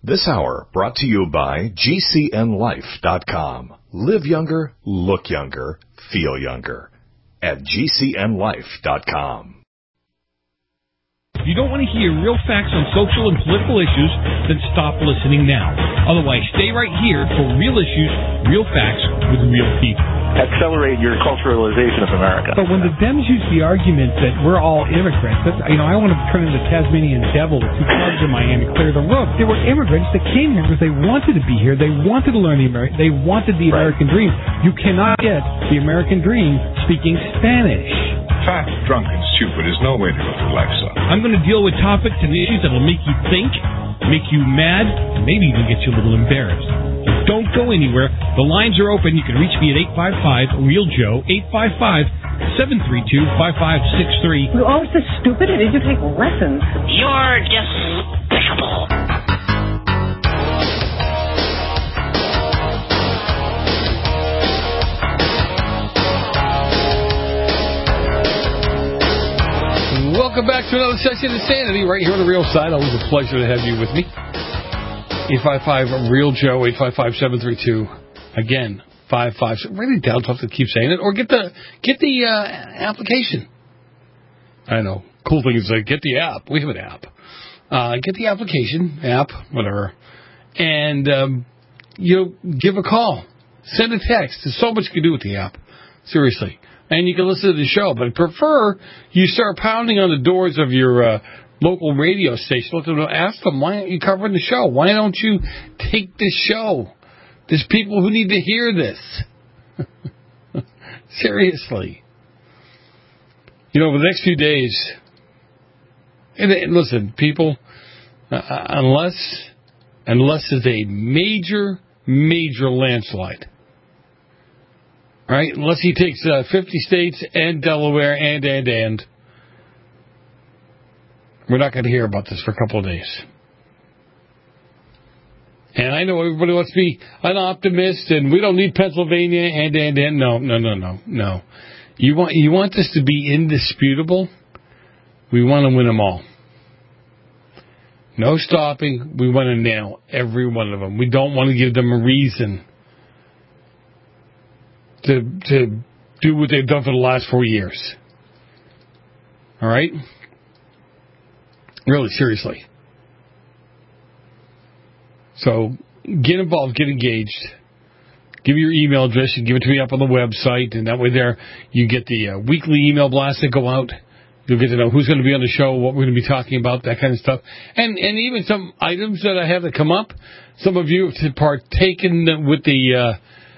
This hour brought to you by GCNLife.com. Live younger, look younger, feel younger. At GCNLife.com. If you don't want to hear real facts on social and political issues, then stop listening now. Otherwise, stay right here for real issues, real facts with real people. Accelerate your culturalization of America. But when the Dems use the argument that we're all immigrants, I want to turn into Tasmanian devil with two clubs in Miami, clear the road. There were immigrants that came here because they wanted to be here. They wanted to learn they wanted the American dream. You cannot get the American dream speaking Spanish. Fat, drunk, and stupid is no way to go through life, son. I'm going to deal with topics and issues that will make you think, make you mad, and maybe even get you a little embarrassed. Don't go anywhere. The lines are open. You can reach me at 855-REAL-JOE, 855-732-5563. You're always so stupid. Did you take lessons? You're despicable. Welcome back to another session of Sanity right here on the Real Side. Always a pleasure to have you with me. 855-REAL-JOE, 855-732. Again, 55. Really down tough to keep saying it. Or get the application. I know. Cool thing is get the app. We have an app. Get the application, app, whatever. And, give a call. Send a text. There's so much you can do with the app. Seriously. And you can listen to the show. But I prefer you start pounding on the doors of your local radio station. Let them know, ask them, why aren't you covering the show? Why don't you take this show? There's people who need to hear this. Seriously. Over the next few days, and listen, people, unless it's a major, major landslide, right? Unless he takes 50 states and Delaware and we're not going to hear about this for a couple of days. And I know everybody wants to be an optimist, and we don't need Pennsylvania and. No. You want this to be indisputable? We want to win them all. No stopping. We want to nail every one of them. We don't want to give them a reason to do what they've done for the last 4 years. All right? Really, seriously. So, get involved, get engaged. Give me your email address and give it to me up on the website, and that way there you get the weekly email blasts that go out. You'll get to know who's going to be on the show, what we're going to be talking about, that kind of stuff. And even some items that I have that come up. Some of you have partaken with the,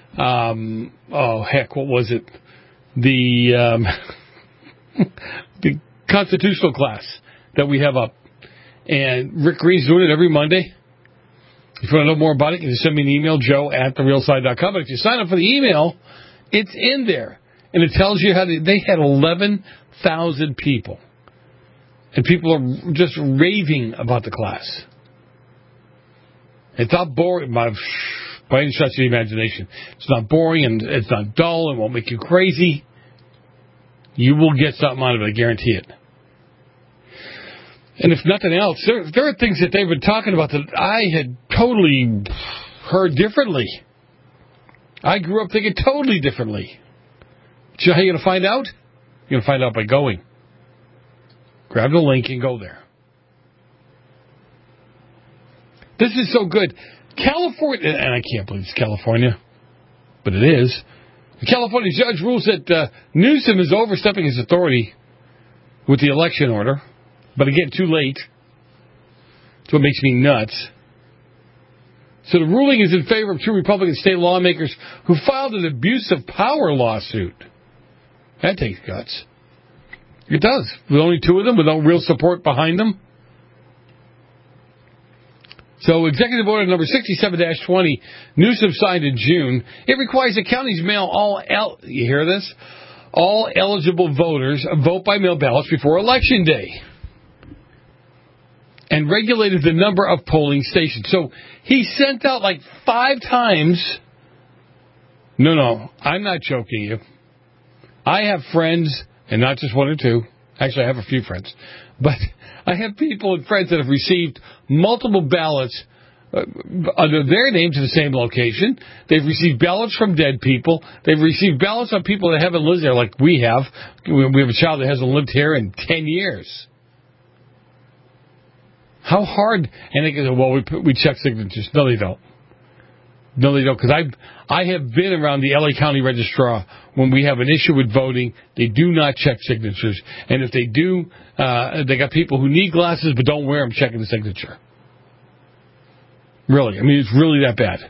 what was it? The constitutional class that we have up. And Rick Green's doing it every Monday. If you want to know more about it, you can just send me an email, joe@therealside.com. But if you sign up for the email, it's in there. And it tells you they had 11,000 people. And people are just raving about the class. It's not boring by any stretch of the imagination. It's not boring and it's not dull. It won't make you crazy. You will get something out of it, I guarantee it. And if nothing else, there are things that they've been talking about that I had totally heard differently. I grew up thinking totally differently. Do you know how you're going to find out? You're going to find out by going. Grab the link and go there. This is so good. California, and I can't believe it's California, but it is. The California judge rules that Newsom is overstepping his authority with the election order. But again, too late. That's what makes me nuts. So the ruling is in favor of two Republican state lawmakers who filed an abuse of power lawsuit. That takes guts. It does. With only two of them, with no real support behind them. So Executive Order number 67-20, Newsom signed in June. It requires that counties mail you hear this? All eligible voters vote by mail ballots before Election Day. And regulated the number of polling stations. So he sent out 5 times. No, I'm not joking you. I have friends, and not just one or two. Actually, I have a few friends. But I have people and friends that have received multiple ballots under their name to the same location. They've received ballots from dead people. They've received ballots on people that haven't lived there like we have. We have a child that hasn't lived here in 10 years. How hard? And they go, well, we check signatures. No, they don't. No, they don't. Because I have been around the LA County Registrar when we have an issue with voting. They do not check signatures. And if they do, they got people who need glasses but don't wear them checking the signature. Really. I mean, it's really that bad.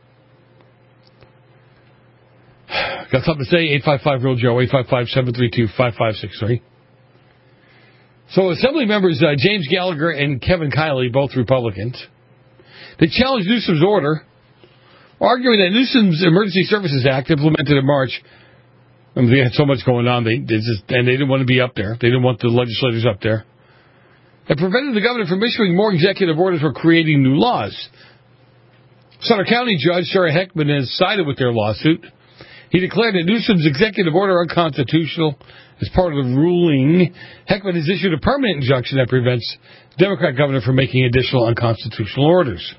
Got something to say? 855-REAL-JOE, 855-732-5563. So Assembly members James Gallagher and Kevin Kiley, both Republicans, they challenged Newsom's order, arguing that Newsom's Emergency Services Act, implemented in March, I mean, they had so much going on, and they didn't want to be up there. They didn't want the legislators up there. It prevented the governor from issuing more executive orders or creating new laws. Sutter County Judge Sarah Heckman has sided with their lawsuit. He declared that Newsom's executive order unconstitutional. As part of the ruling, Heckman has issued a permanent injunction that prevents the Democrat governor from making additional unconstitutional orders.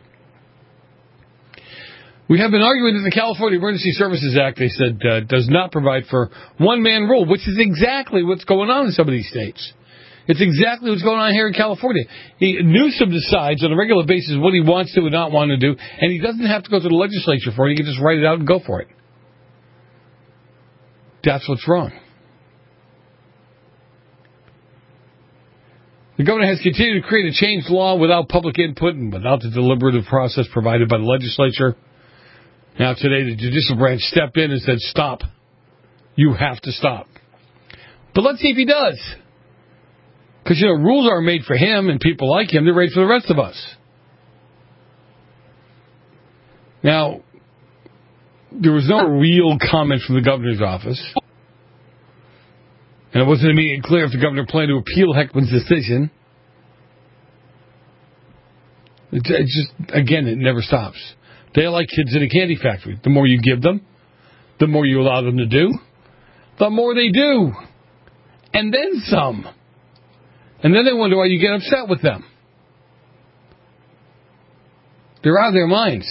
We have been arguing that the California Emergency Services Act, they said, does not provide for one-man rule, which is exactly what's going on in some of these states. It's exactly what's going on here in California. Newsom decides on a regular basis what he wants to and not want to do, and he doesn't have to go to the legislature for it. He can just write it out and go for it. That's what's wrong. The governor has continued to create a changed law without public input and without the deliberative process provided by the legislature. Now today the judicial branch stepped in and said, stop. You have to stop. But let's see if he does. Because, rules aren't made for him and people like him. They're made for the rest of us. Now, there was no real comment from the governor's office. And it wasn't immediately clear if the governor planned to appeal Heckman's decision. It just, again, it never stops. They're like kids in a candy factory. The more you give them, the more you allow them to do, the more they do. And then some. And then they wonder why you get upset with them. They're out of their minds.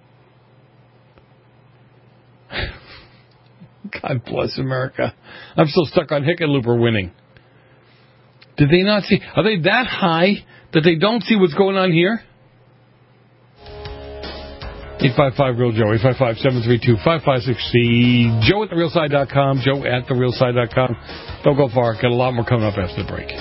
God bless America. I'm still stuck on Hickenlooper winning. Did they not see? Are they that high that they don't see what's going on here? 855-REAL-JOE, 855-732-5563. Joe at therealside.com, Joe at therealside.com. Don't go far. Got a lot more coming up after the break.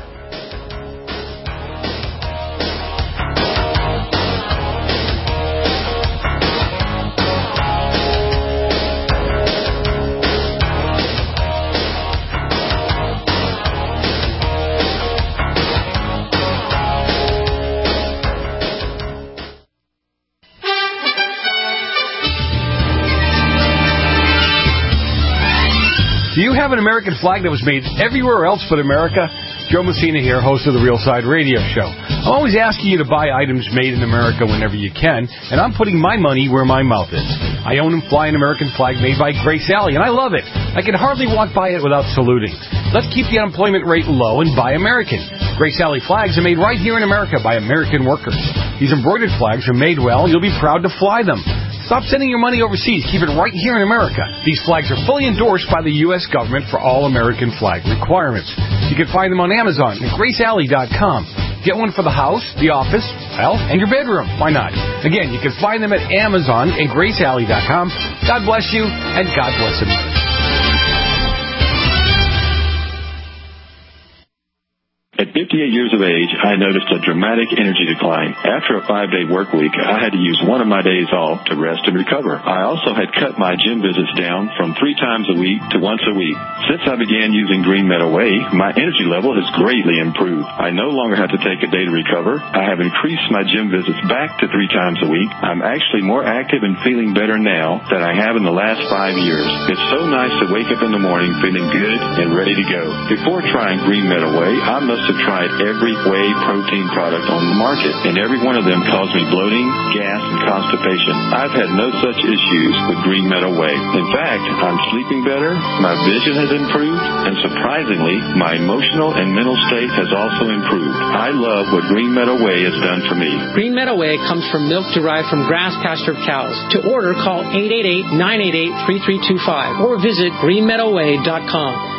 Do you have an American flag that was made everywhere else but America? Joe Messina here, host of the Real Side Radio Show. I'm always asking you to buy items made in America whenever you can, and I'm putting my money where my mouth is. I own and fly an American flag made by Grace Alley, and I love it. I can hardly walk by it without saluting. Let's keep the unemployment rate low and buy American. Grace Alley flags are made right here in America by American workers. These embroidered flags are made well. You'll be proud to fly them. Stop sending your money overseas. Keep it right here in America. These flags are fully endorsed by the U.S. government for all American flag requirements. You can find them on Amazon at GraceAlley.com. Get one for the house, the office, well, and your bedroom. Why not? Again, you can find them at Amazon and GraceAlley.com. God bless you, and God bless America. At 58 years of age, I noticed a dramatic energy decline. After a 5-day work week, I had to use one of my days off to rest and recover. I also had cut my gym visits down from 3 times a week to once a week. Since I began using Green Meadow Whey, my energy level has greatly improved. I no longer have to take a day to recover. I have increased my gym visits back to 3 times a week. I'm actually more active and feeling better now than I have in the last 5 years. It's so nice to wake up in the morning feeling good and ready to go. Before trying Green Meadow Whey, I must have have tried every whey protein product on the market, and every one of them caused me bloating, gas, and constipation. I've had no such issues with Green Meadow Whey. In fact, I'm sleeping better, my vision has improved, and surprisingly, my emotional and mental state has also improved. I love what Green Meadow Whey has done for me. Green Meadow Whey comes from milk derived from grass-pastured cows. To order, call 888-988-3325 or visit greenmeadowwhey.com.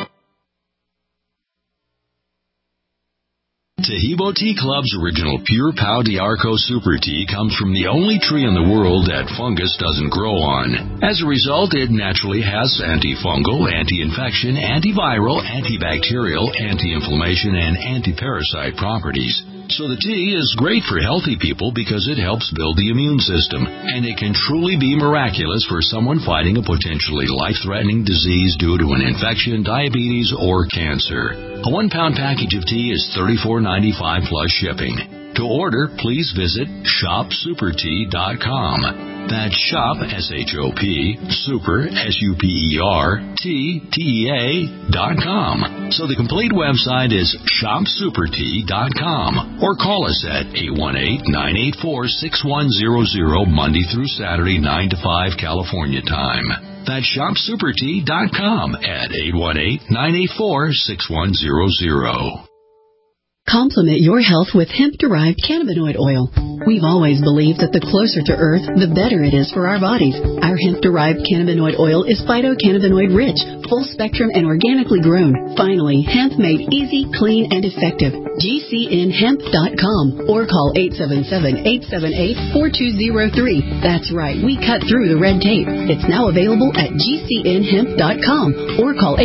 Taheebo Tea Club's original Pure Pau D'Arco Super Tea comes from the only tree in the world that fungus doesn't grow on. As a result, it naturally has antifungal, anti-infection, antiviral, antibacterial, anti-inflammation, and anti-parasite properties. So the tea is great for healthy people because it helps build the immune system, and it can truly be miraculous for someone fighting a potentially life-threatening disease due to an infection, diabetes, or cancer. A 1-pound package of tea is $34.95 plus shipping. To order, please visit shopsupertea.com. That's shop, S-H-O-P, super, S-U-P-E-R, T-T-E-A.com. So the complete website is shopsupertea.com. Or call us at 818-984-6100 Monday through Saturday, 9 to 5 California time. That's shopsupertea.com at 818-984-6100. Complement your health with hemp-derived cannabinoid oil. We've always believed that the closer to Earth, the better it is for our bodies. Our hemp-derived cannabinoid oil is phytocannabinoid-rich, full-spectrum, and organically grown. Finally, hemp made easy, clean, and effective. GCNhemp.com or call 877-878-4203. That's right, we cut through the red tape. It's now available at GCNhemp.com or call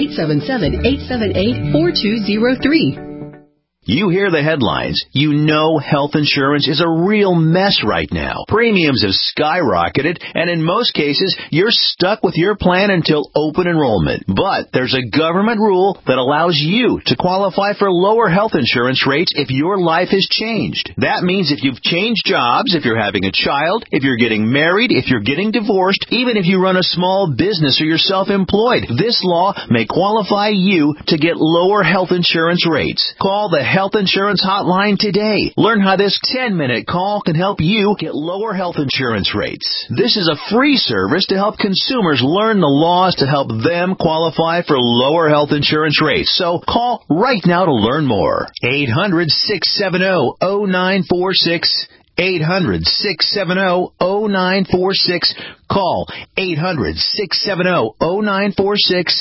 877-878-4203. You hear the headlines. You know health insurance is a real mess right now. Premiums have skyrocketed, and in most cases, you're stuck with your plan until open enrollment. But there's a government rule that allows you to qualify for lower health insurance rates if your life has changed. That means if you've changed jobs, if you're having a child, if you're getting married, if you're getting divorced, even if you run a small business or you're self-employed, this law may qualify you to get lower health insurance rates. Call the Health Insurance Hotline today. Learn how this 10-minute call can help you get lower health insurance rates. This is a free service to help consumers learn the laws to help them qualify for lower health insurance rates. So call right now to learn more. 800-670-0946. 800-670-0946. Call 800-670-0946.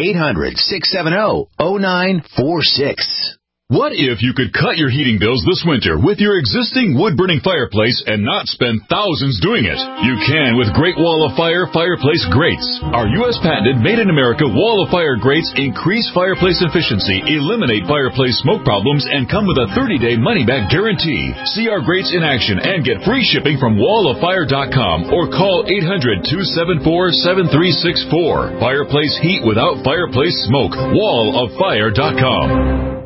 800-670-0946. What if you could cut your heating bills this winter with your existing wood-burning fireplace and not spend thousands doing it? You can with Great Wall of Fire fireplace grates. Our U.S. patented made-in-America Wall of Fire grates increase fireplace efficiency, eliminate fireplace smoke problems, and come with a 30-day money-back guarantee. See our grates in action and get free shipping from walloffire.com or call 800-274-7364. Fireplace heat without fireplace smoke. walloffire.com.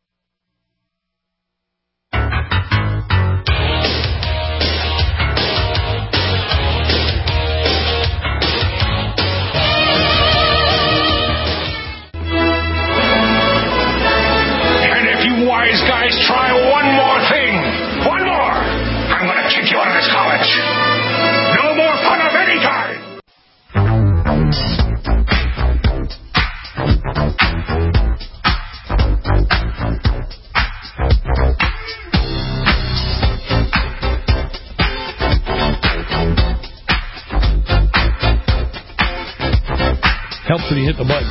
Guys, try one more thing. One more. I'm going to kick you out of this college. No more fun of any kind. Helps when you hit the button.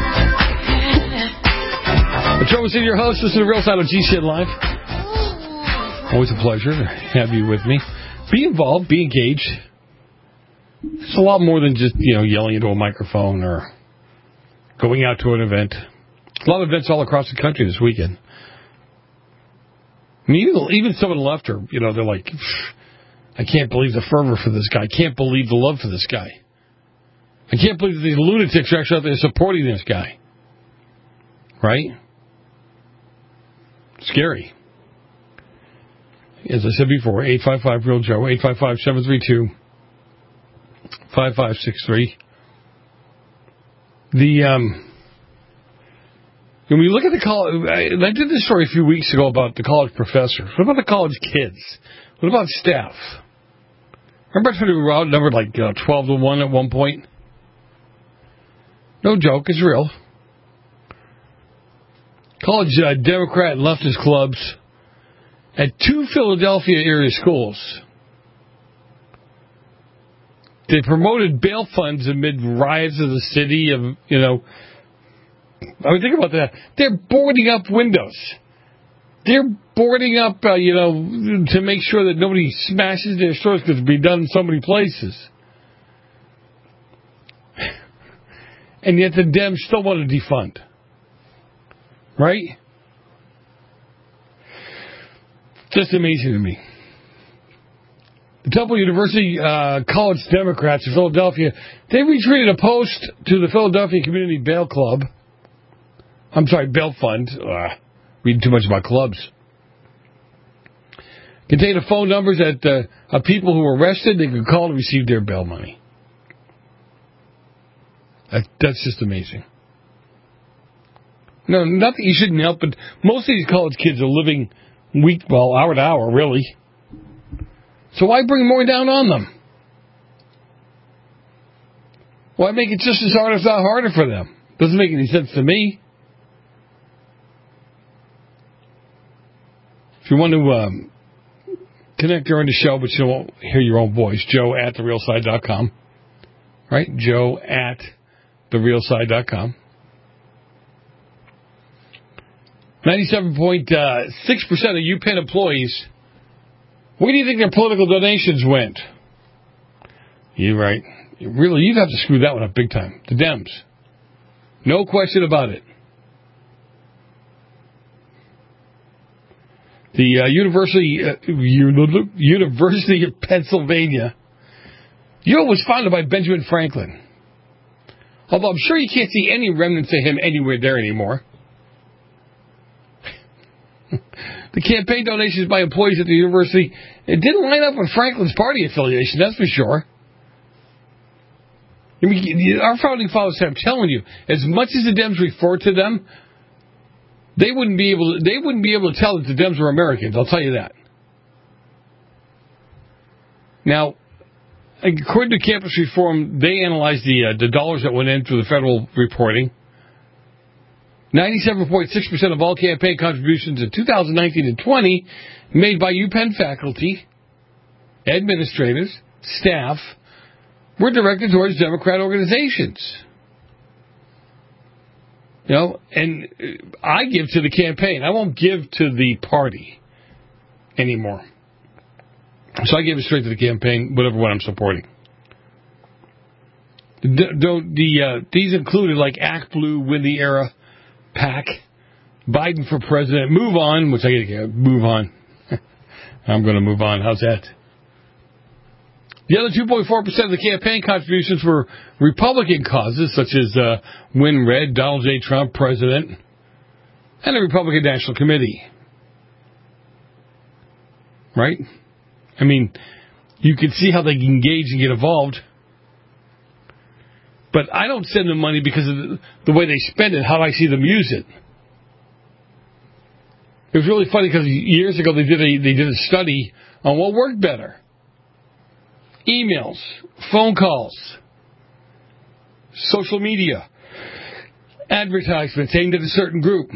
Joe City, your host. This is the Real Side of GCN Live. Always a pleasure to have you with me. Be involved. Be engaged. It's a lot more than just, yelling into a microphone or going out to an event. A lot of events all across the country this weekend. I mean, even some of the left are, they're like, I can't believe the fervor for this guy. I can't believe the love for this guy. I can't believe that these lunatics are actually out there supporting this guy. Right? Scary. As I said before, 855-REAL-JOE, 855-732-5563. When we look at the college, I did this story a few weeks ago about the college professors. What about the college kids? What about staff? Remember I told you we were outnumbered like 12-1 at one point? No joke, it's real. College Democrat and leftist clubs at 2 Philadelphia area schools. They promoted bail funds amid riots of the city of, I mean, think about that. They're boarding up windows. They're boarding up, to make sure that nobody smashes their stores because it's been done in so many places. And yet the Dems still want to defund. Right? Just amazing to me. The Temple University College Democrats of Philadelphia, they retweeted a post to the Philadelphia Community Bail Club. Bail Fund. Reading too much about clubs. Contained phone numbers that of people who were arrested. They could call to receive their bail money. That's just amazing. No, not that you shouldn't help, but most of these college kids are living hour to hour, really. So why bring more down on them? Why make it just as hard, if not harder for them? Doesn't make any sense to me. If you want to connect during the show, but you won't hear your own voice, Joe at therealside.com. Right? Joe at therealside.com. 97.6% of UPenn employees, where do you think their political donations went? You're right. Really, you'd have to screw that one up big time. The Dems. No question about it. The University of Pennsylvania, was founded by Benjamin Franklin. Although I'm sure you can't see any remnants of him anywhere there anymore. The campaign donations by employees at the university, it didn't line up with Franklin's party affiliation, that's for sure. I mean, our founding fathers, I'm telling you, as much as the Dems refer to them, they wouldn't be able to tell that the Dems were Americans, I'll tell you that. Now, according to Campus Reform, they analyzed the dollars that went in through the federal reporting. 97.6% of all campaign contributions in 2019 and 20 made by UPenn faculty, administrators, staff, were directed towards Democrat organizations. And I give to the campaign. I won't give to the party anymore. So I give it straight to the campaign, whatever one I'm supporting. These included like Act Blue, Win the Era, PAC, Biden for President, Move On, which I get to move on. I'm going to move on. How's that? The other 2.4% of the campaign contributions were Republican causes, such as Win Red, Donald J. Trump, President, and the Republican National Committee. Right? I mean, you can see how they engage and get involved. But I don't send them money because of the way they spend it, how I see them use it. It was really funny because years ago they did a study on what worked better. Emails, phone calls, social media, advertisements aimed at a certain group.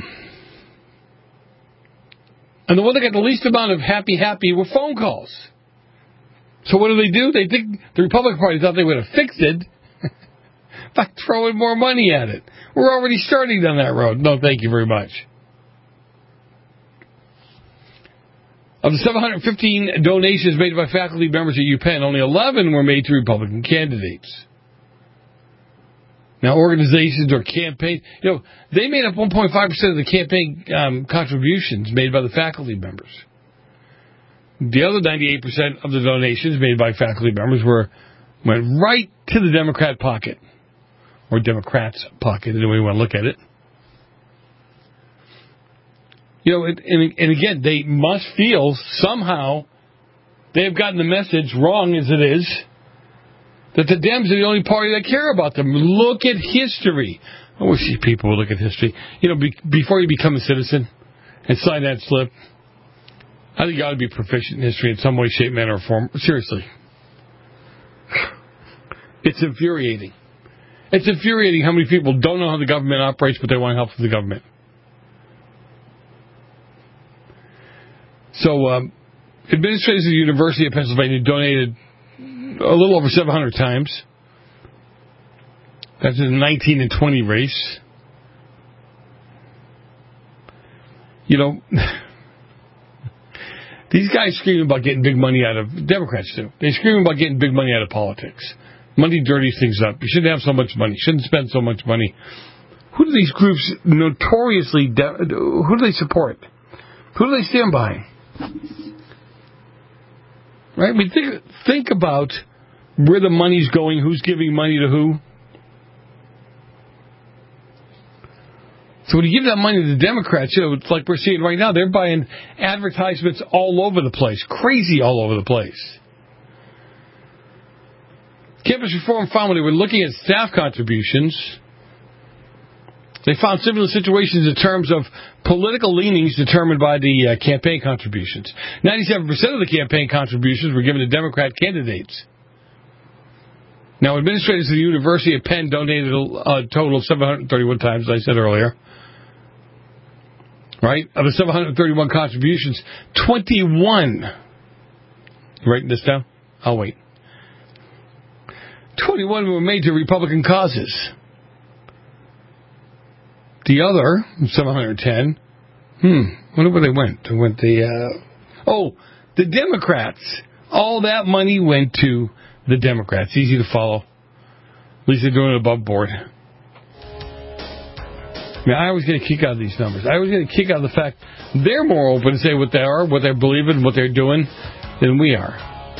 And the one that got the least amount of happy were phone calls. So what do? They think the Republican Party thought they would have fixed it by throwing more money at it. We're already starting down that road. No, thank you very much. Of the 715 donations made by faculty members at UPenn, only 11 were made to Republican candidates. Now, organizations or campaigns, they made up 1.5% of the campaign contributions made by the faculty members. The other 98% of the donations made by faculty members went right to the Democrat pocket, or Democrats' pocket, any way you want to look at it. And again, they must feel somehow they have gotten the message, wrong as it is, that the Dems are the only party that care about them. Look at history. I wish these people would look at history. Before you become a citizen and sign that slip, I think you ought to be proficient in history in some way, shape, manner, or form. Seriously. It's infuriating. It's infuriating how many people don't know how the government operates, but they want help from the government. So, administrators of the University of Pennsylvania donated a little over 700 times. That's in the 19 and 20 race. These guys scream about getting big money out of... Democrats do. They scream about getting big money out of politics. Money dirties things up. You shouldn't have so much money. You shouldn't spend so much money. Who do these groups notoriously... who do they support? Who do they stand by? Right? I mean, think about where the money's going, who's giving money to who. So when you give that money to the Democrats, it's like we're seeing right now, they're buying advertisements all over the place. Crazy all over the place. Campus Reform found when they were looking at staff contributions, they found similar situations in terms of political leanings determined by the campaign contributions. 97% of the campaign contributions were given to Democrat candidates. Now, administrators of the University of Penn donated a total of 731 times, as I said earlier. Right? Of the 731 contributions, 21. You writing this down? I'll wait. 21 were made to Republican causes. The other, 710, wonder where they went. They went the Democrats. All that money went to the Democrats. Easy to follow. At least they're doing it above board. I always get a kick out of these numbers. I always get a kick out of the fact they're more open to say what they are, what they're believing, what they're doing than we are.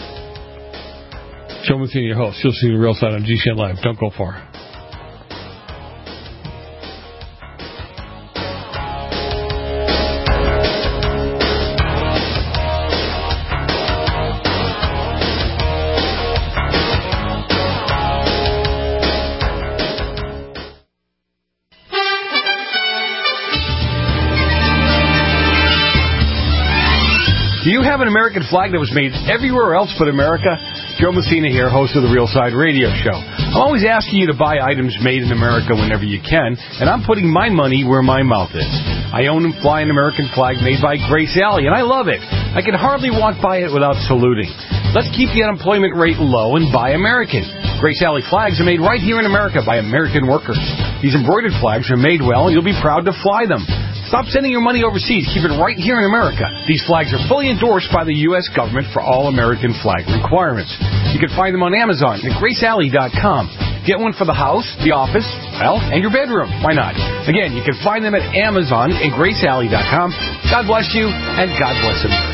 Joe Matheny, your host. You'll see the real side on GCN Live. Don't go far. Do you have an American flag that was made everywhere else but America? Joe Messina here, host of the Real Side Radio Show. I'm always asking you to buy items made in America whenever you can, and I'm putting my money where my mouth is. I own and fly an American flag made by Grace Alley, and I love it. I can hardly walk by it without saluting. Let's keep the unemployment rate low and buy American. Grace Alley flags are made right here in America by American workers. These embroidered flags are made well, and you'll be proud to fly them. Stop sending your money overseas. Keep it right here in America. These flags are fully endorsed by the U.S. government for all American flag requirements. You can find them on Amazon at GraceAlley.com. Get one for the house, the office, and your bedroom. Why not? Again, you can find them at Amazon and GraceAlley.com. God bless you, and God bless America.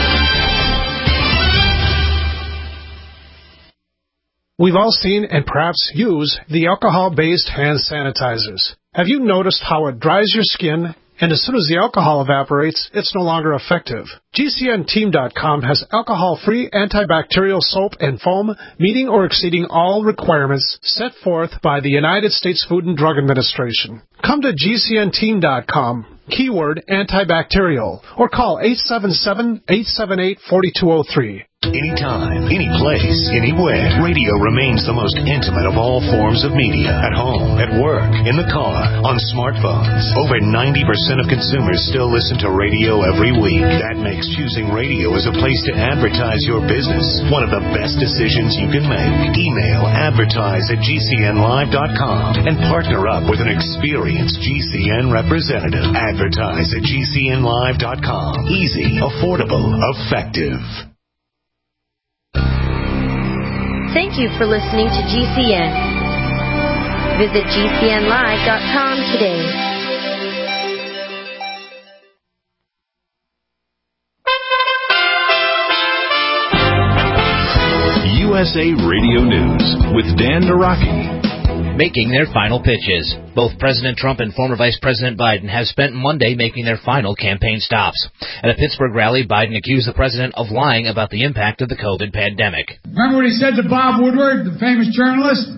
We've all seen and perhaps use the alcohol-based hand sanitizers. Have you noticed how it dries your skin? And as soon as the alcohol evaporates, it's no longer effective. GCNteam.com has alcohol-free antibacterial soap and foam meeting or exceeding all requirements set forth by the United States Food and Drug Administration. Come to GCNteam.com, keyword antibacterial, or call 877-878-4203. Anytime, any place, anywhere, radio remains the most intimate of all forms of media. At home, at work, in the car, on smartphones. Over 90% of consumers still listen to radio every week. That makes choosing radio as a place to advertise your business one of the best decisions you can make. Email advertise@gcnlive.com and partner up with an experienced GCN representative. Advertise@gcnlive.com. Easy, affordable, effective. Thank you for listening to GCN. Visit GCNlive.com today. USA Radio News with Dan Naraki. Making their final pitches. Both President Trump and former Vice President Biden have spent Monday making their final campaign stops. At a Pittsburgh rally, Biden accused the president of lying about the impact of the COVID pandemic. Remember what he said to Bob Woodward, the famous journalist?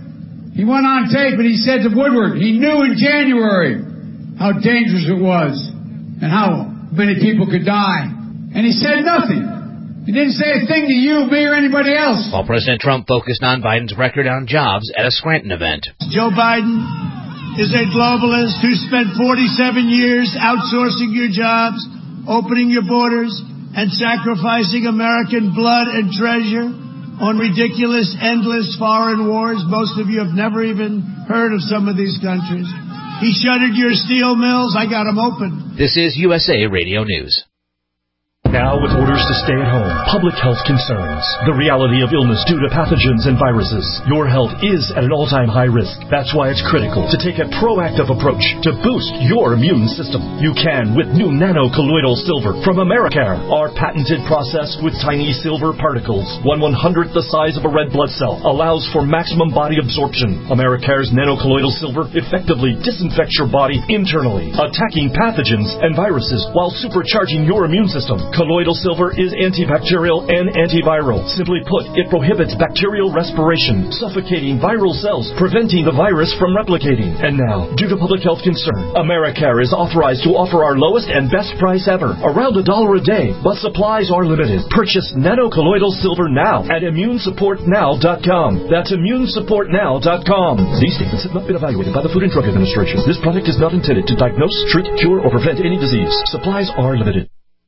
He went on tape and he said to Woodward, he knew in January how dangerous it was and how many people could die. And he said nothing. He didn't say a thing to you, me, or anybody else. While President Trump focused on Biden's record on jobs at a Scranton event. Joe Biden is a globalist who spent 47 years outsourcing your jobs, opening your borders, and sacrificing American blood and treasure on ridiculous, endless foreign wars. Most of you have never even heard of some of these countries. He shuttered your steel mills. I got them open. This is USA Radio News. Now with orders to stay at home, public health concerns, the reality of illness due to pathogens and viruses. Your health is at an all-time high risk. That's why it's critical to take a proactive approach to boost your immune system. You can with new nano-colloidal silver from Americare. Our patented process with tiny silver particles, 1/100th the size of a red blood cell, allows for maximum body absorption. Americare's nano-colloidal silver effectively disinfects your body internally, attacking pathogens and viruses while supercharging your immune system. Colloidal silver is antibacterial and antiviral. Simply put, it prohibits bacterial respiration, suffocating viral cells, preventing the virus from replicating. And now, due to public health concern, Americare is authorized to offer our lowest and best price ever, around $1 a day, but supplies are limited. Purchase nano-colloidal silver now at immunesupportnow.com. That's immunesupportnow.com. These statements have not been evaluated by the Food and Drug Administration. This product is not intended to diagnose, treat, cure, or prevent any disease. Supplies are limited.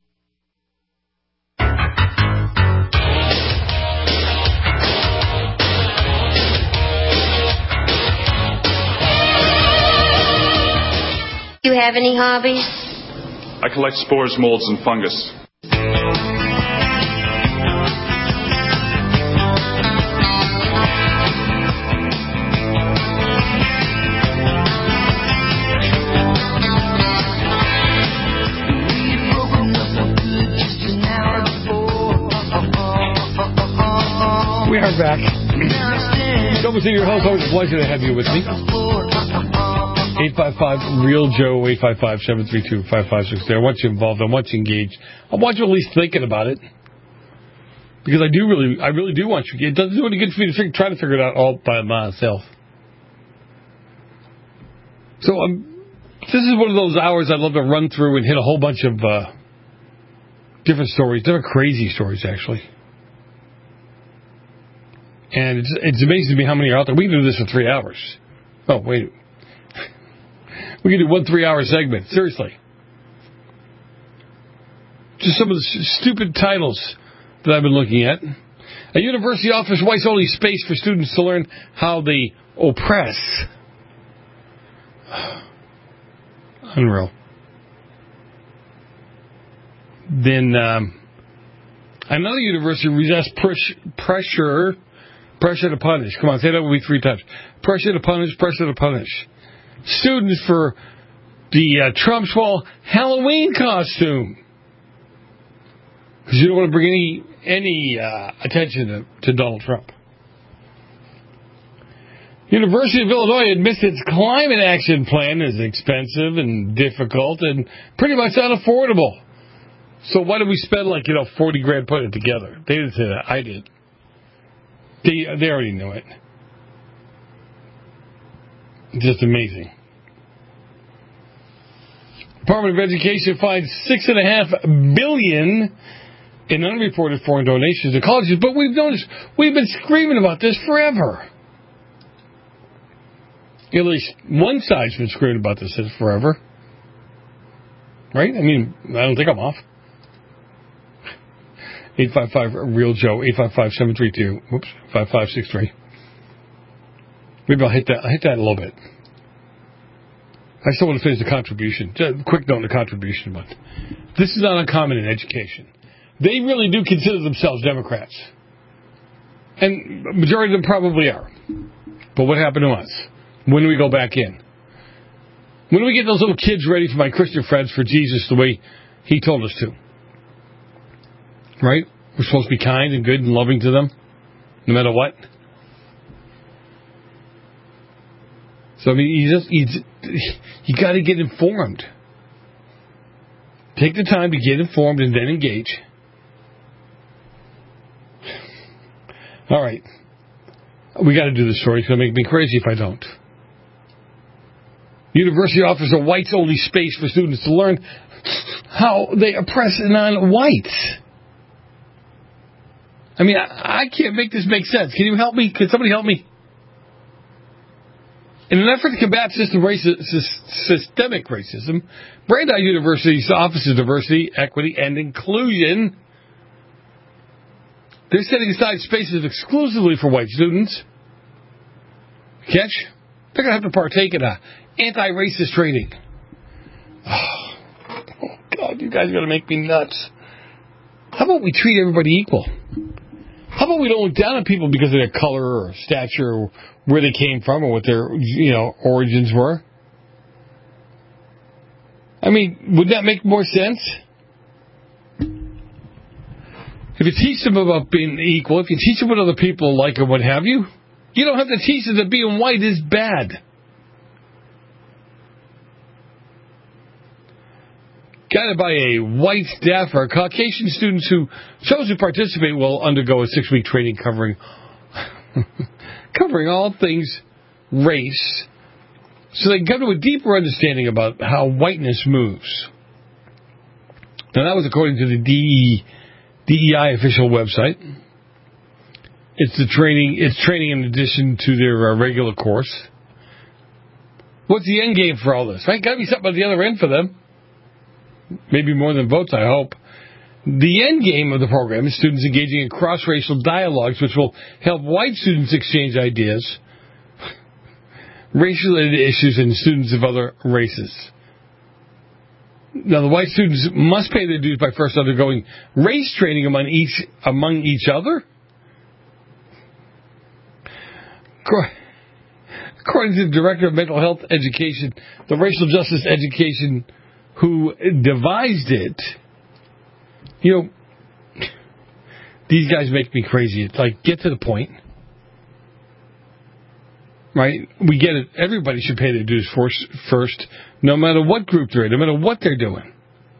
Do you have any hobbies? I collect spores, molds, and fungus. We are back. Come to your host. Always a pleasure to have you with me. 855-REAL-JOE, 855-732-5563. I want you involved. I want you engaged. I want you at least thinking about it. Because I really do want you. It doesn't do any good for me to try to figure it out all by myself. So this is one of those hours I'd love to run through and hit a whole bunch of different stories, different crazy stories, actually. And it's amazing to me how many are out there. We can do this for 3 hours. Oh, wait. We can do 1 3-hour segment. Seriously. Just some of the stupid titles that I've been looking at. A university offers whites-only space for students to learn how they oppress. Unreal. Then another university resists pressure to punish. Come on, say that with me 3 times. Pressure to punish. Students for the Trump Swall Halloween costume. Because you don't want to bring any attention to Donald Trump. University of Illinois admits its climate action plan is expensive and difficult and pretty much unaffordable. So why do we spend $40,000 putting it together? They didn't say that. I did. They already knew it. Just amazing. Department of Education finds $6.5 billion in unreported foreign donations to colleges, but we've been screaming about this forever. At least one side's been screaming about this forever. Right? I mean, I don't think I'm off. 855-REAL-JOE, 855-732-5563. Maybe I'll hit that a little bit. I still want to finish the contribution. Just a quick note on the contribution, but this is not uncommon in education. They really do consider themselves Democrats. And the majority of them probably are. But what happened to us? When do we go back in? When do we get those little kids ready for my Christian friends for Jesus the way he told us to? Right? We're supposed to be kind and good and loving to them, no matter what. So, I mean, you got to get informed. Take the time to get informed and then engage. All right. We got to do this story. It's going to make me crazy if I don't. University offers a whites-only space for students to learn how they oppress non-whites. I mean, I can't make this make sense. Can you help me? Can somebody help me? In an effort to combat systemic racism, Brandeis University's Office of Diversity, Equity, and Inclusion, they're setting aside spaces exclusively for white students. Catch? They're going to have to partake in anti-racist training. Oh, God, you guys are going to make me nuts. How about we treat everybody equal? How about we don't look down on people because of their color or stature or where they came from or what their, origins were? I mean, would that make more sense? If you teach them about being equal, if you teach them what other people like or what have you, you don't have to teach them that being white is bad. Guided by a white staffer, Caucasian students who chose to participate will undergo a 6-week training covering all things race, so they can come to a deeper understanding about how whiteness moves. Now, that was according to the DEI official website. It's training in addition to their regular course. What's the end game for all this? Right? Got to be something at the other end for them. Maybe more than votes, I hope. The end game of the program is students engaging in cross-racial dialogues, which will help white students exchange ideas, racial-related issues, and students of other races. Now, the white students must pay their dues by first undergoing race training among each other. According to the Director of Mental Health Education, the Racial Justice Education who devised it, these guys make me crazy. It's like, get to the point. Right? We get it. Everybody should pay their dues first, no matter what group they're in, no matter what they're doing.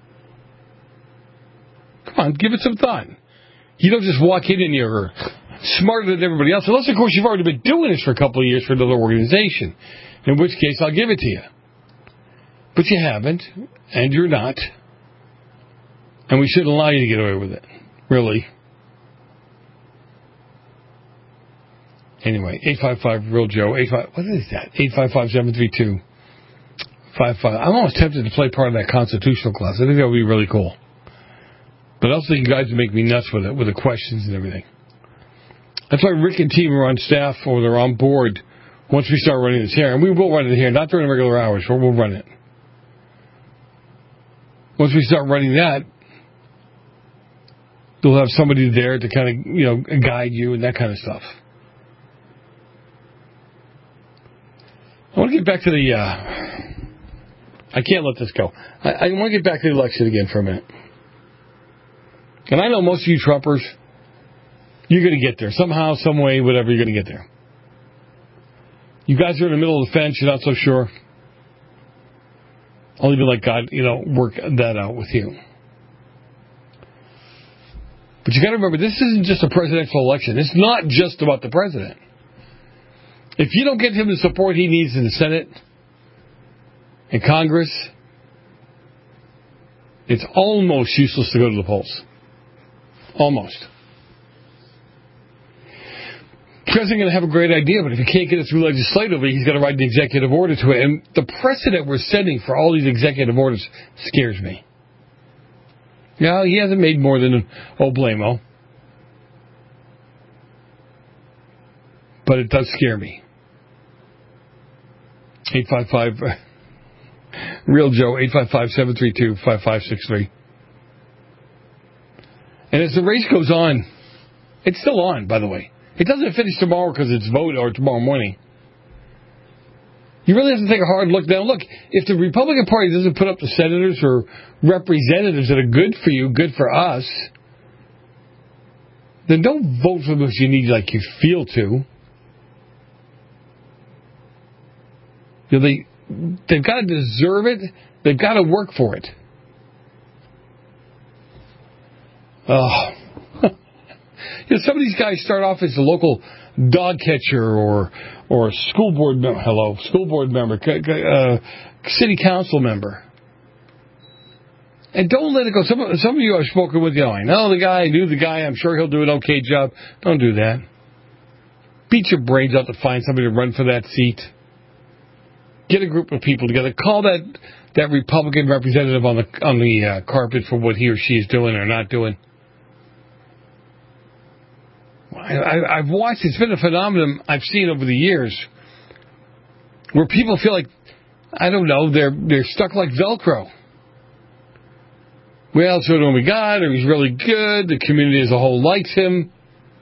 Come on, give it some thought. You don't just walk in and you're smarter than everybody else, unless, of course, you've already been doing this for a couple of years for another organization, in which case I'll give it to you. But you haven't, and you're not. And we shouldn't allow you to get away with it. Really. Anyway, 855-REAL-JOE. What is that? 855-732-55. I'm almost tempted to play part of that constitutional class. I think that would be really cool. But I also think you guys would make me nuts with it, with the questions and everything. That's why Rick and team are on staff, or they're on board, once we start running this here. And we will run it here, not during regular hours, but we'll run it. Once we start running that, you'll have somebody there to kind of, guide you and that kind of stuff. I want to get back to the, I can't let this go. I want to get back to the election again for a minute. And I know most of you Trumpers, you're going to get there. Somehow, some way, whatever, you're going to get there. You guys are in the middle of the fence, you're not so sure. I'll even let God, work that out with you. But you got to remember, this isn't just a presidential election. It's not just about the president. If you don't get him the support he needs in the Senate and Congress, it's almost useless to go to the polls. Almost. The president's going to have a great idea, but if he can't get it through legislatively, he's got to write an executive order to it. And the precedent we're setting for all these executive orders scares me. Yeah, he hasn't made more than Oblamo. But it does scare me. 855-REAL-JOE, 855-732-5563. And as the race goes on, it's still on, by the way. It doesn't finish tomorrow because it's vote or tomorrow morning. You really have to take a hard look. Now, look, if the Republican Party doesn't put up the senators or representatives that are good for you, good for us, then don't vote for them if you need, like you feel to. They've got to deserve it. They've got to work for it. Oh. some of these guys start off as a local dog catcher or school board member, city council member. And don't let it go. Some of you I've spoken with, I know the guy, I knew the guy, I'm sure he'll do an okay job. Don't do that. Beat your brains out to find somebody to run for that seat. Get a group of people together. Call that Republican representative on the carpet for what he or she is doing or not doing. I've watched, it's been a phenomenon I've seen over the years where people feel like, I don't know, they're stuck like Velcro. Well, so do we got, or he's really good, the community as a whole likes him.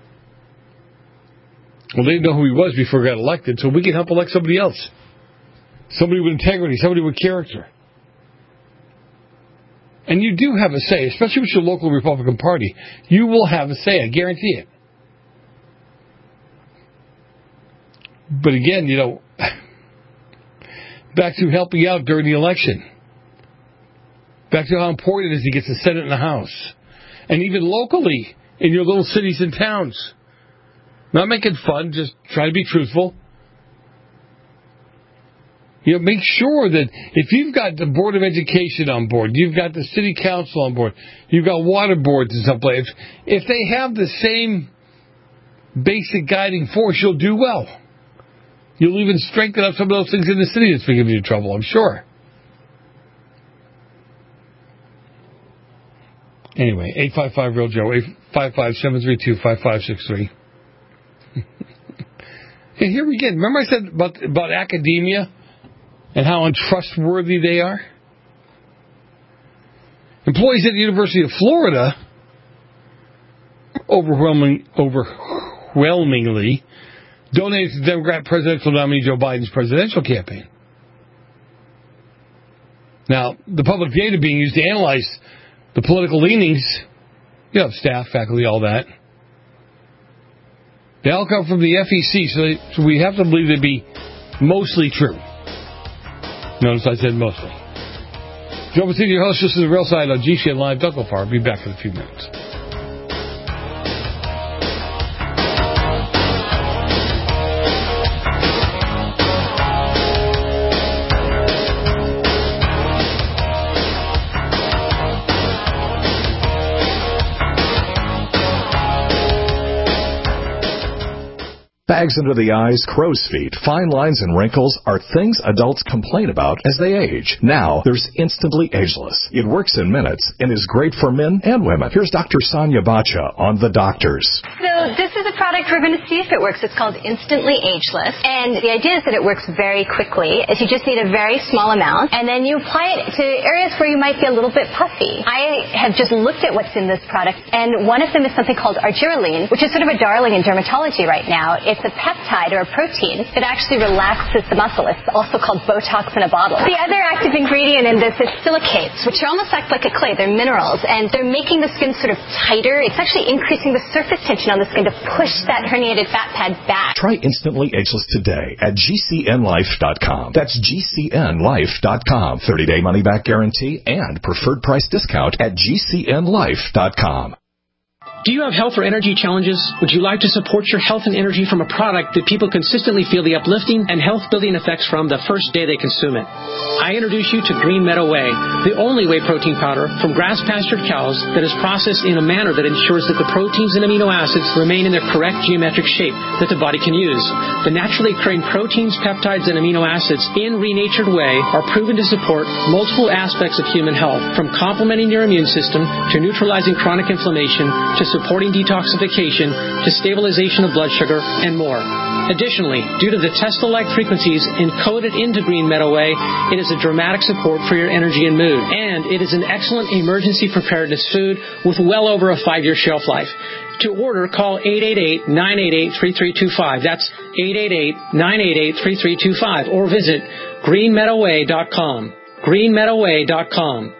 Well, they didn't know who he was before he got elected, so we can help elect somebody else. Somebody with integrity, somebody with character. And you do have a say, especially with your local Republican Party. You will have a say, I guarantee it. But again, back to helping out during the election. Back to how important it is to get the Senate and the House. And even locally, in your little cities and towns. Not making fun, just try to be truthful. Make sure that if you've got the Board of Education on board, you've got the City Council on board, you've got water boards in some place, if they have the same basic guiding force, you'll do well. You'll even strengthen up some of those things in the city that's been giving you trouble, I'm sure. Anyway, 855-REAL-JOE, 855-732-5563. And here we get, remember I said about academia and how untrustworthy they are? Employees at the University of Florida overwhelmingly donated to Democrat presidential nominee Joe Biden's presidential campaign. Now, the public data being used to analyze the political leanings, staff, faculty, all that, they all come from the FEC, so we have to believe they'd be mostly true. Notice I said mostly. Joe Massini, your host. This is The Real Side on GCN Live. Don't go far. I'll be back in a few minutes. Bags under the eyes, crow's feet, fine lines, and wrinkles are things adults complain about as they age. Now, there's Instantly Ageless. It works in minutes and is great for men and women. Here's Dr. Sonia Bacha on The Doctors. So this is a product we're going to see if it works. It's called Instantly Ageless. And the idea is that it works very quickly. Is you just need a very small amount, and then you apply it to areas where you might be a little bit puffy. I have just looked at what's in this product, and one of them is something called argireline, which is sort of a darling in dermatology right now. It's a peptide or a protein that actually relaxes the muscle. It's also called Botox in a bottle. The other active ingredient in this is silicates, which almost act like a clay. They're minerals, and they're making the skin sort of tighter. It's actually increasing the surface tension on the skin to push that herniated fat pad back. Try Instantly Ageless today at GCNlife.com. That's GCNlife.com. 30-day money-back guarantee and preferred price discount at GCNlife.com. Do you have health or energy challenges? Would you like to support your health and energy from a product that people consistently feel the uplifting and health-building effects from the first day they consume it? I introduce you to Green Meadow Whey, the only whey protein powder from grass-pastured cows that is processed in a manner that ensures that the proteins and amino acids remain in their correct geometric shape that the body can use. The naturally occurring proteins, peptides, and amino acids in renatured whey are proven to support multiple aspects of human health, from complementing your immune system to neutralizing chronic inflammation to supporting detoxification to stabilization of blood sugar and more. Additionally, due to the Tesla-like frequencies encoded into Green Meadow Whey, it is a dramatic support for your energy and mood. And it is an excellent emergency preparedness food with well over a 5-year shelf life. To order, call 888-988-3325. That's 888-988-3325. Or visit greenmeadowwhey.com. greenmeadowwhey.com.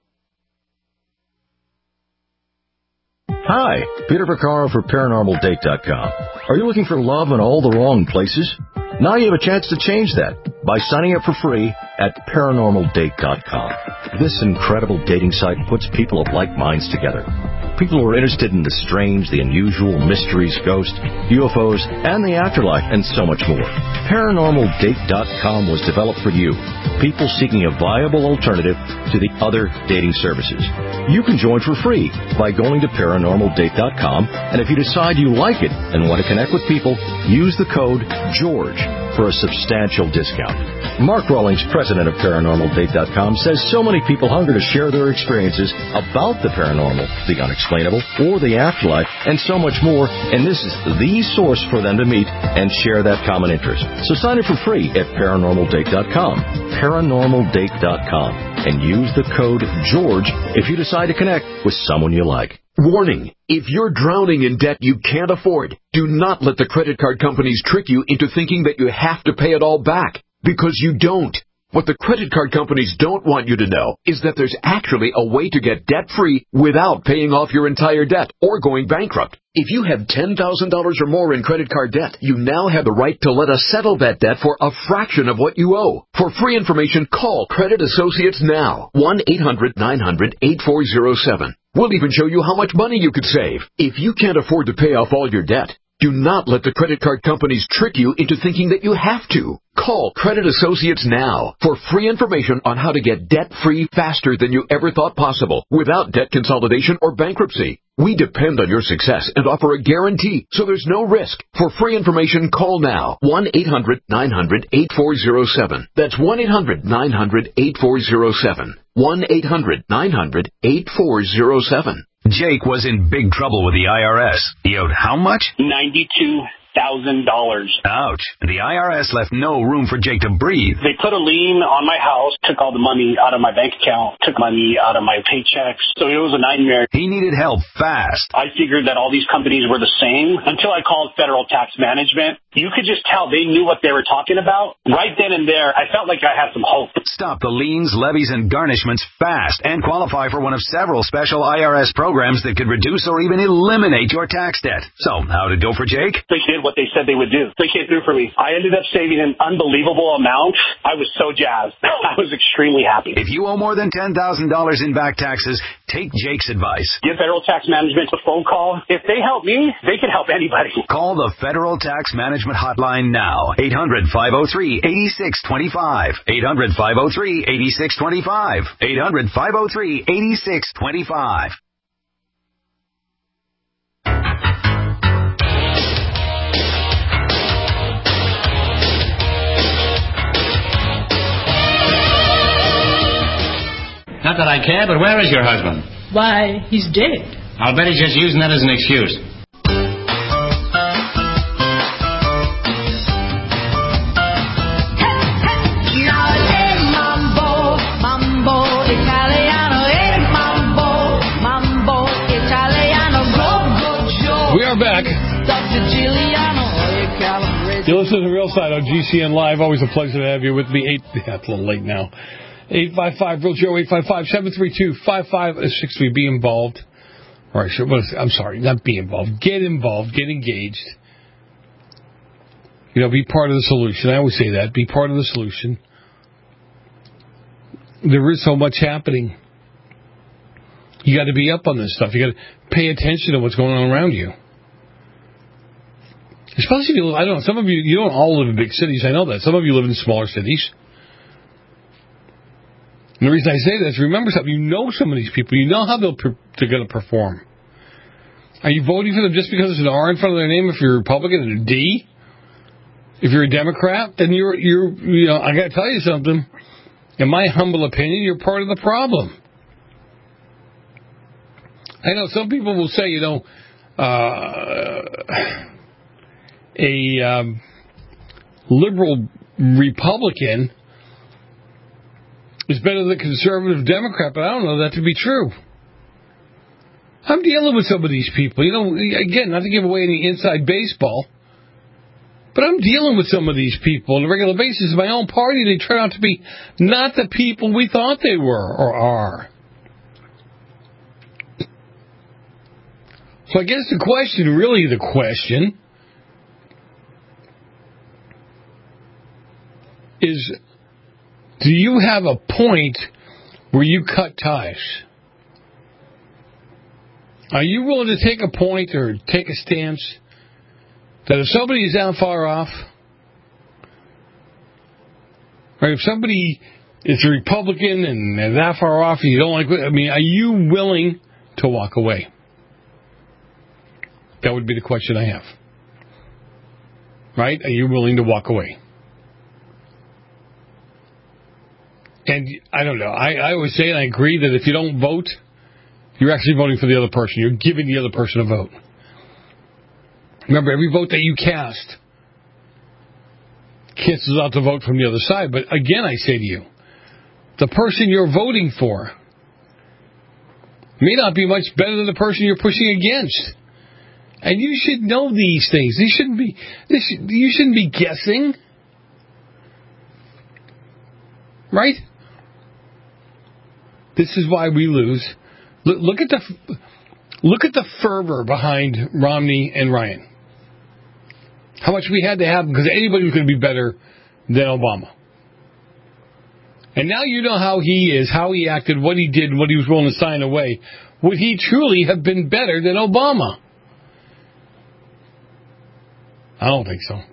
Hi, Peter Vaccaro for ParanormalDate.com. Are you looking for love in all the wrong places? Now you have a chance to change that by signing up for free at ParanormalDate.com. This incredible dating site puts people of like minds together. People who are interested in the strange, the unusual, mysteries, ghosts, UFOs, and the afterlife, and so much more. ParanormalDate.com was developed for you, people seeking a viable alternative to the other dating services. You can join for free by going to ParanormalDate.com, and if you decide you like it and want to connect with people, use the code GEORGE for a substantial discount. Mark Rawlings, president of ParanormalDate.com, says so many people hunger to share their experiences about the paranormal, the unexplainable, or the afterlife, and so much more, and this is the source for them to meet and share that common interest. So sign up for free at ParanormalDate.com, ParanormalDate.com, and use the code GEORGE if you decide to connect with someone you like. Warning, if you're drowning in debt you can't afford, do not let the credit card companies trick you into thinking that you have to pay it all back, because you don't. What the credit card companies don't want you to know is that there's actually a way to get debt-free without paying off your entire debt or going bankrupt. If you have $10,000 or more in credit card debt, you now have the right to let us settle that debt for a fraction of what you owe. For free information, call Credit Associates now. 1-800-900-8407. We'll even show you how much money you could save. If you can't afford to pay off all your debt, do not let the credit card companies trick you into thinking that you have to. Call Credit Associates now for free information on how to get debt-free faster than you ever thought possible without debt consolidation or bankruptcy. We depend on your success and offer a guarantee, so there's no risk. For free information, call now. 1-800-900-8407. That's 1-800-900-8407. 1-800-900-8407. Jake was in big trouble with the IRS. He owed how much? $92,000. Ouch. The IRS left no room for Jake to breathe. They put a lien on my house, took all the money out of my bank account, took money out of my paychecks. So it was a nightmare. He needed help fast. I figured that all these companies were the same until I called Federal Tax Management. You could just tell they knew what they were talking about. Right then and there, I felt like I had some hope. Stop the liens, levies, and garnishments fast and qualify for one of several special IRS programs that could reduce or even eliminate your tax debt. So, how did it go for Jake? They did what they said they would do. They came through for me. I ended up saving an unbelievable amount. I was so jazzed. I was extremely happy. If you owe more than $10,000 in back taxes, take Jake's advice. Give Federal Tax Management a phone call. If they help me, they can help anybody. Call the Federal Tax Management Hotline now. 800-503-8625. 800-503-8625. 800-503-8625. Not that I care, but where is your husband? Why, he's dead. I'll bet he's just using that as an excuse. We are back. You listen to the Real Side on GCN Live. Always a pleasure to have you with me. It's a little late now. 855-REAL-JOE, 855-732-5563. Be involved. All right, I'm sorry, not be involved. Get involved. Get engaged. You know, be part of the solution. I always say that. Be part of the solution. There is so much happening. You got to be up on this stuff. You got to pay attention to what's going on around you. Especially if you live, I don't know, some of you don't all live in big cities. I know that. Some of you live in smaller cities. And the reason I say that is remember something. You know some of these people. You know how they're going to perform. Are you voting for them just because there's an R in front of their name if you're a Republican and a D? If you're a Democrat, then you're you know, I got to tell you something. In my humble opinion, you're part of the problem. I know some people will say, you know, a liberal Republican is better than a conservative Democrat, but I don't know that to be true. I'm dealing with some of these people. You know, again, not to give away any inside baseball, but I'm dealing with some of these people on a regular basis. In my own party, they turn out to be not the people we thought they were or are. So I guess the question is, do you have a point where you cut ties? Are you willing to take a point or take a stance that if somebody is that far off, or if somebody is a Republican and they're that far off and you don't like it, I mean, are you willing to walk away? That would be the question I have. Right? Are you willing to walk away? And I don't know. I always say, and I agree, that if you don't vote, you're actually voting for the other person. You're giving the other person a vote. Remember, every vote that you cast cancels out the vote from the other side. But again, I say to you, the person you're voting for may not be much better than the person you're pushing against. And you should know these things. You shouldn't be guessing. Right? This is why we lose. Look at the fervor behind Romney and Ryan. How much we had to have them because anybody was going to be better than Obama. And now you know how he is, how he acted, what he did, what he was willing to sign away. Would he truly have been better than Obama? I don't think so.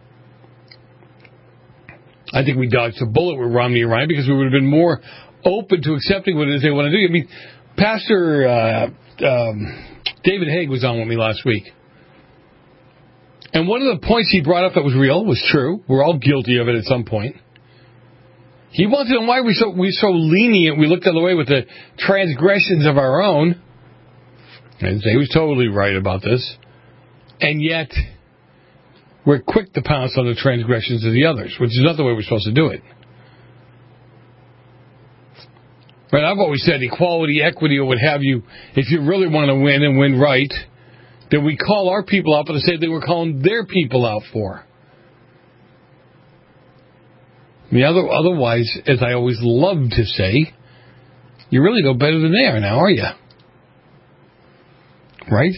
I think we dodged a bullet with Romney and Ryan because we would have been more open to accepting what it is they want to do. I mean, Pastor David Haig was on with me last week. And one of the points he brought up that was real, was true. We're all guilty of it at some point. He wanted to know why we're so lenient. We looked the other way with the transgressions of our own. And he was totally right about this. And yet, we're quick to pounce on the transgressions of the others, which is not the way we're supposed to do it. Right? I've always said equality, equity, or what have you, if you really want to win and win right, then we call our people out for the same thing we're calling their people out for. I mean, otherwise, as I always love to say, you're really no better than they are now, are you? Right?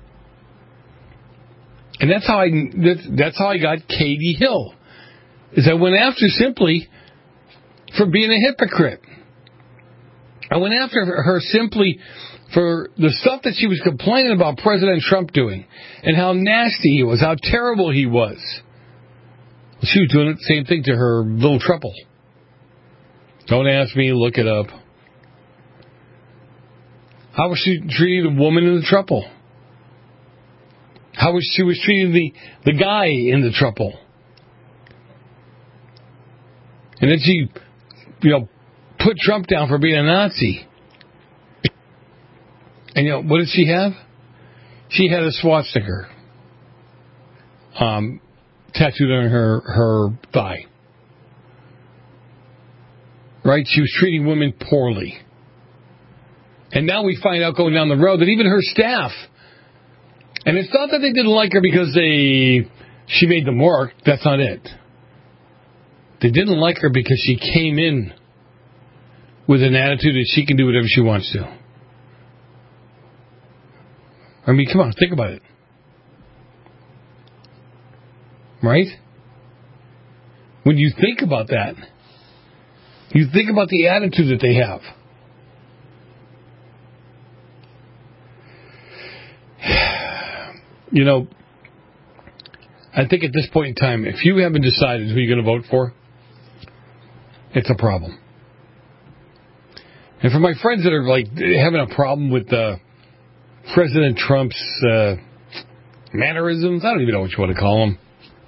And that's how I got Katie Hill. Is I went after simply for being a hypocrite. I went after her simply for the stuff that she was complaining about President Trump doing and how nasty he was, how terrible he was. She was doing the same thing to her little trouble. Don't ask me, look it up. How was she treating a woman in the trouble? How was she treating the guy in the trouble? And then she, put Trump down for being a Nazi. And what did she have? She had a swastika tattooed on her thigh. Right? She was treating women poorly. And now we find out going down the road that even her staff, and it's not that they didn't like her because she made them work. That's not it. They didn't like her because she came in with an attitude that she can do whatever she wants to. I mean, come on, think about it. Right? When you think about that, you think about the attitude that they have. I think at this point in time, if you haven't decided who you're going to vote for, it's a problem. And for my friends that are having a problem with President Trump's mannerisms, I don't even know what you want to call them.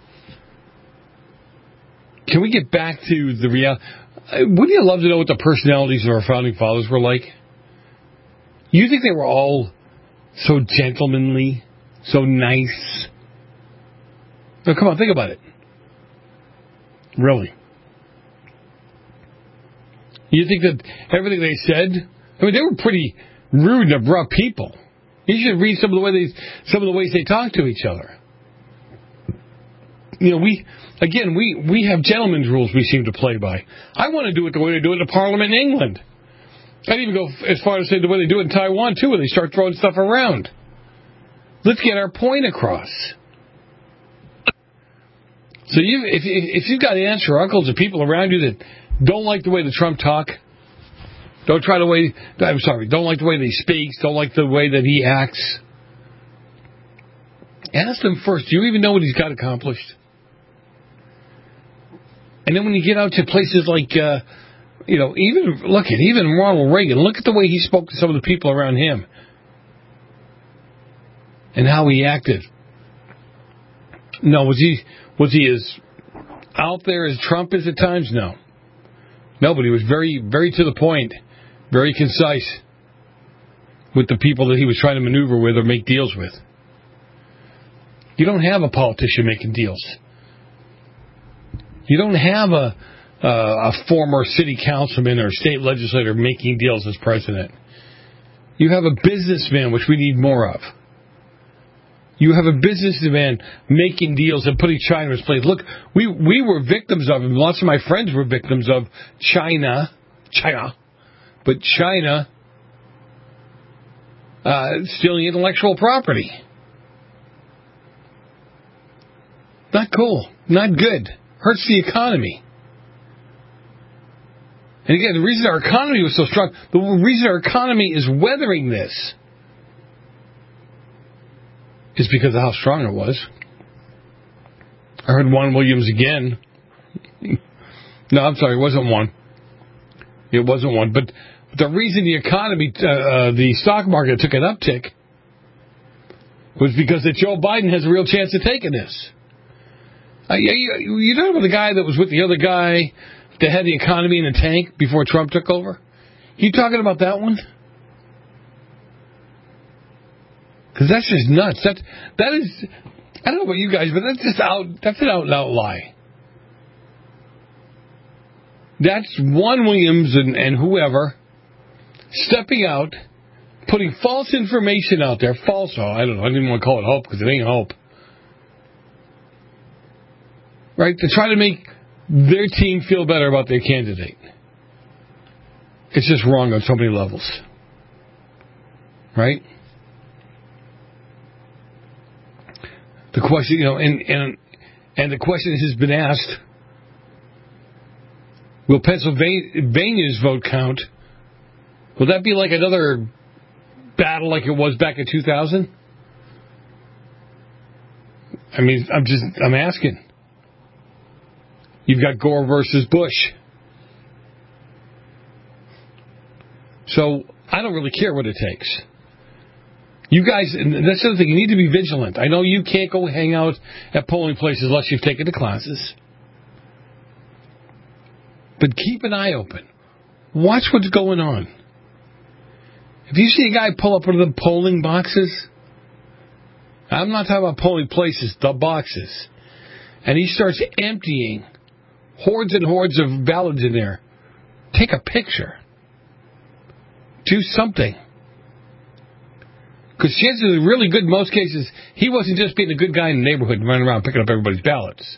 Can we get back to the reality? Wouldn't you love to know what the personalities of our founding fathers were like? You think they were all so gentlemanly, so nice? No, come on, think about it. Really. You think that everything they said, they were pretty rude and abrupt people. You should read some of the ways they talk to each other. We have gentlemen's rules we seem to play by. I want to do it the way they do it in the Parliament in England. I'd even go as far as to say the way they do it in Taiwan, too, where they start throwing stuff around. Let's get our point across. So if you've got aunts or uncles or people around you that don't like the way the Trump talk, Don't like the way that he speaks. Don't like the way that he acts. Ask him first, do you even know what he's got accomplished? And then when you get out to places like, even Ronald Reagan, look at the way he spoke to some of the people around him. And how he acted. No, was he as out there as Trump is at times? No. No, but he was very, very to the point, very concise with the people that he was trying to maneuver with or make deals with. You don't have a politician making deals. You don't have a former city councilman or state legislator making deals as president. You have a businessman, which we need more of. You have a businessman making deals and putting China in its place. Look, we were victims of, and lots of my friends were victims of China, but China stealing intellectual property. Not cool. Not good. Hurts the economy. And again, the reason our economy was so strong, the reason our economy is weathering this is because of how strong it was. I heard Juan Williams again. No, I'm sorry, it wasn't one. It wasn't one. But the reason the economy, the stock market took an uptick was because that Joe Biden has a real chance of taking this. You know about the guy that was with the other guy that had the economy in a tank before Trump took over? You talking about that one? Because that's just nuts. That is, I don't know about you guys, but that's an out-and-out lie. That's Juan Williams and whoever stepping out, putting false information out there. False, I don't know. I didn't want to call it hope because it ain't hope. Right? To try to make their team feel better about their candidate. It's just wrong on so many levels. Right? The question, and the question has been asked, will Pennsylvania's vote count? Will that be like another battle like it was back in 2000? I mean, I'm asking. You've got Gore versus Bush. So, I don't really care what it takes. You guys, and that's the other thing, you need to be vigilant. I know you can't go hang out at polling places unless you've taken the classes. But keep an eye open. Watch what's going on. If you see a guy pull up one of the polling boxes, I'm not talking about polling places, the boxes, and he starts emptying hordes and hordes of ballots in there, take a picture. Do something. Because chances are really good in most cases, he wasn't just being a good guy in the neighborhood and running around picking up everybody's ballots.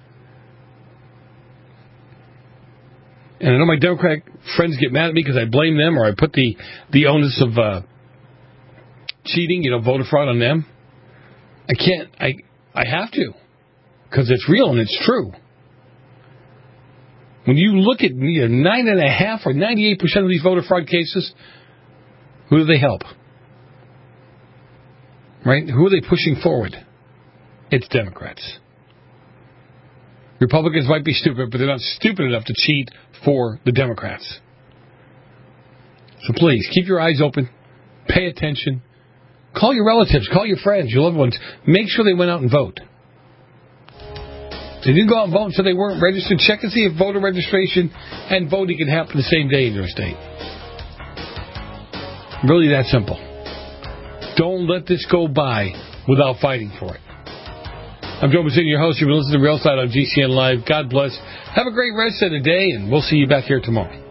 And I know my Democratic friends get mad at me because I blame them or I put the onus of cheating, voter fraud on them. I can't. I have to. Because it's real and it's true. When you look at 9.5% or 98% of these voter fraud cases, who do they help? Right? Who are they pushing forward? It's Democrats. Republicans might be stupid, but they're not stupid enough to cheat for the Democrats. So please, keep your eyes open. Pay attention. Call your relatives. Call your friends, your loved ones. Make sure they went out and vote. If they didn't go out and vote, so they weren't registered, check and see if voter registration and voting can happen the same day in your state. Really that simple. Don't let this go by without fighting for it. I'm Joe Mazzini, your host. You've been listening to Real Side on GCN Live. God bless. Have a great rest of the day, and we'll see you back here tomorrow.